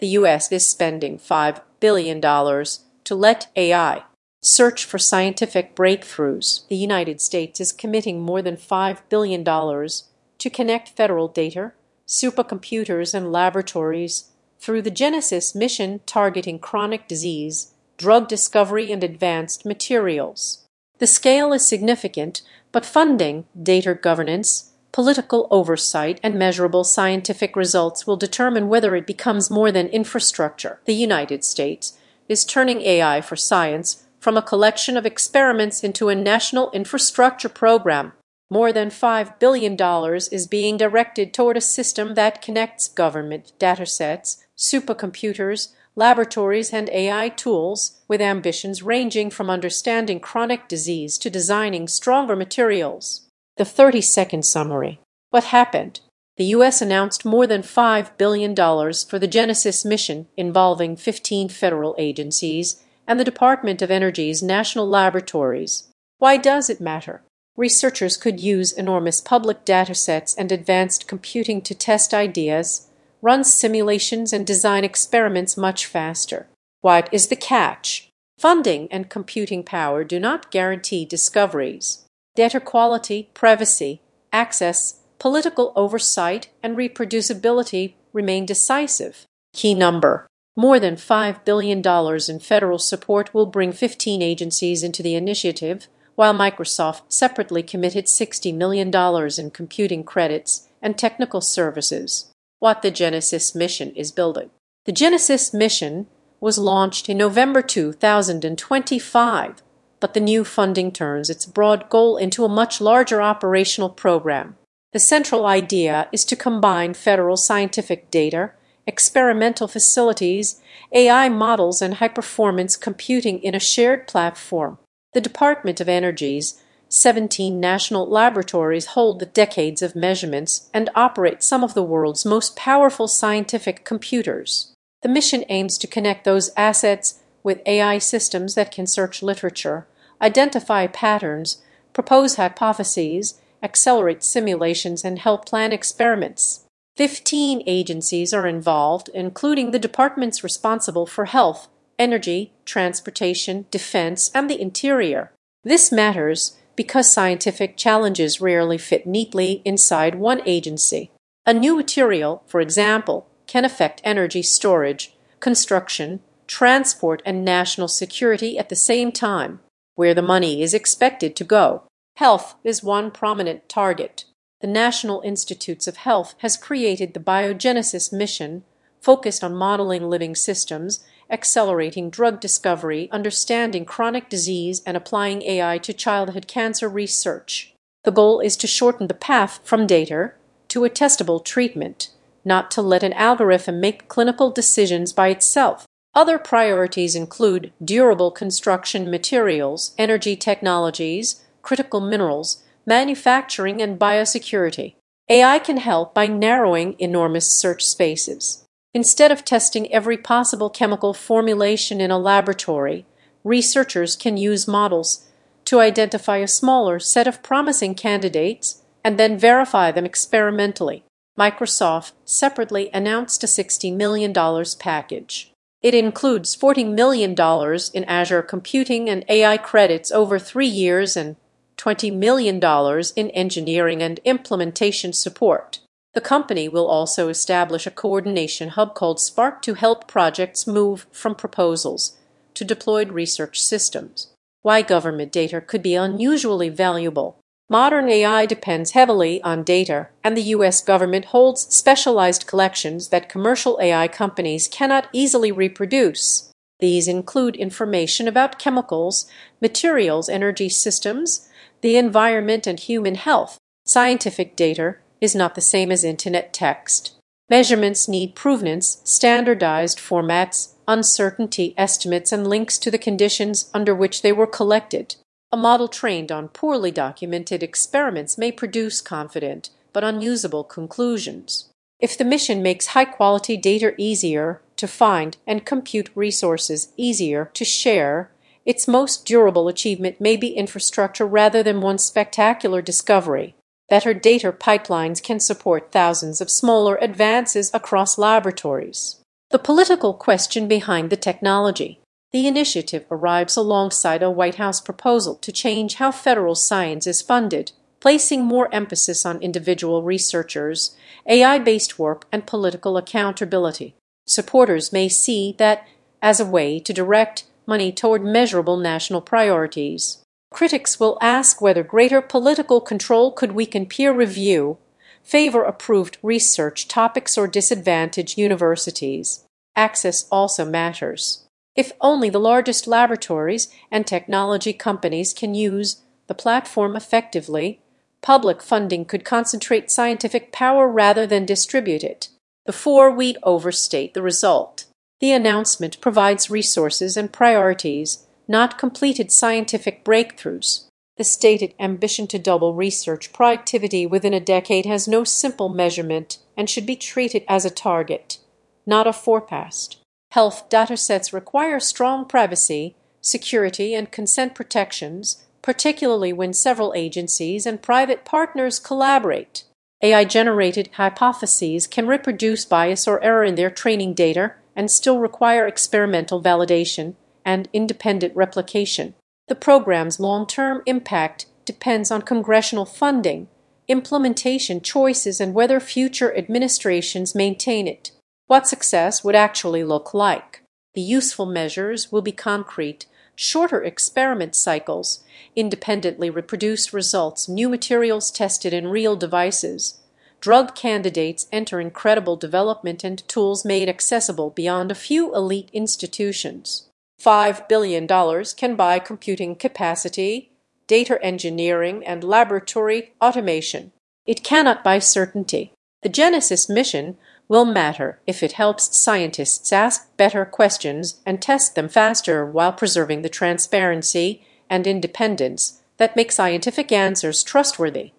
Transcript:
The U.S. is spending $5 billion to let AI search for scientific breakthroughs. The United States is committing more than $5 billion to connect federal data, supercomputers, and laboratories through the Genesis mission targeting chronic disease, drug discovery, and advanced materials. The scale is significant, but funding, data governance, political oversight, and measurable scientific results will determine whether it becomes more than infrastructure. The United States is turning AI for science from a collection of experiments into a national infrastructure program. More than $5 billion is being directed toward a system that connects government datasets, supercomputers, laboratories, and AI tools, with ambitions ranging from understanding chronic disease to designing stronger materials. The 30-second summary. What happened? The U.S. announced more than $5 billion for the Genesis mission involving 15 federal agencies and the Department of Energy's national laboratories. Why does it matter? Researchers could use enormous public datasets and advanced computing to test ideas, run simulations, and design experiments much faster. What is the catch? Funding and computing power do not guarantee discoveries. Data quality, privacy, access, political oversight, and reproducibility remain decisive. Key number. More than $5 billion in federal support will bring 15 agencies into the initiative, while Microsoft separately committed $60 million in computing credits and technical services. What the Genesis mission is building. The Genesis mission was launched in November 2025, but the new funding turns its broad goal into a much larger operational program. The central idea is to combine federal scientific data, experimental facilities, AI models, and high-performance computing in a shared platform. The Department of Energy's 17 national laboratories hold the decades of measurements and operate some of the world's most powerful scientific computers. The mission aims to connect those assets with AI systems that can search literature, identify patterns, propose hypotheses, accelerate simulations, and help plan experiments. 15 agencies are involved, including the departments responsible for health, energy, transportation, defense, and the interior. This matters because scientific challenges rarely fit neatly inside one agency. A new material, for example, can affect energy storage, construction, transport, and national security at the same time. Where the money is expected to go. Health is one prominent target. The National Institutes of Health has created the Biogenesis mission, focused on modeling living systems, accelerating drug discovery, understanding chronic disease, and applying AI to childhood cancer research. The goal is to shorten the path from data to a testable treatment, not to let an algorithm make clinical decisions by itself. Other priorities include durable construction materials, energy technologies, critical minerals, manufacturing, and biosecurity. AI can help by narrowing enormous search spaces. Instead of testing every possible chemical formulation in a laboratory, researchers can use models to identify a smaller set of promising candidates and then verify them experimentally. Microsoft separately announced a $60 million package. It includes $40 million in Azure computing and AI credits over 3 years and $20 million in engineering and implementation support. The company will also establish a coordination hub called Spark to help projects move from proposals to deployed research systems. Why government data could be unusually valuable. Modern AI depends heavily on data, and the U.S. government holds specialized collections that commercial AI companies cannot easily reproduce. These include information about chemicals, materials, energy systems, the environment, and human health. Scientific data is not the same as internet text. Measurements need provenance, standardized formats, uncertainty estimates, and links to the conditions under which they were collected. A model trained on poorly documented experiments may produce confident but unusable conclusions. If the mission makes high-quality data easier to find and compute resources easier to share, its most durable achievement may be infrastructure rather than one spectacular discovery. Better data pipelines can support thousands of smaller advances across laboratories. The political question behind the technology. The initiative arrives alongside a White House proposal to change how federal science is funded, placing more emphasis on individual researchers, AI-based work, and political accountability. Supporters may see that as a way to direct money toward measurable national priorities. Critics will ask whether greater political control could weaken peer review, favor approved research topics, or disadvantage universities. Access also matters. If only the largest laboratories and technology companies can use the platform effectively, public funding could concentrate scientific power rather than distribute it. Before we overstate the result, the announcement provides resources and priorities, not completed scientific breakthroughs. The stated ambition to double research productivity within a decade has no simple measurement and should be treated as a target, not a forecast. Health datasets require strong privacy, security, and consent protections, particularly when several agencies and private partners collaborate. AI-generated hypotheses can reproduce bias or error in their training data and still require experimental validation and independent replication. The program's long-term impact depends on congressional funding, implementation choices, and whether future administrations maintain it. What success would actually look like. The useful measures will be concrete, shorter experiment cycles, independently reproduced results, new materials tested in real devices, drug candidates entering credible development, and tools made accessible beyond a few elite institutions. $5 billion can buy computing capacity, data engineering, and laboratory automation. It cannot buy certainty. The Genesis mission will matter if it helps scientists ask better questions and test them faster while preserving the transparency and independence that make scientific answers trustworthy.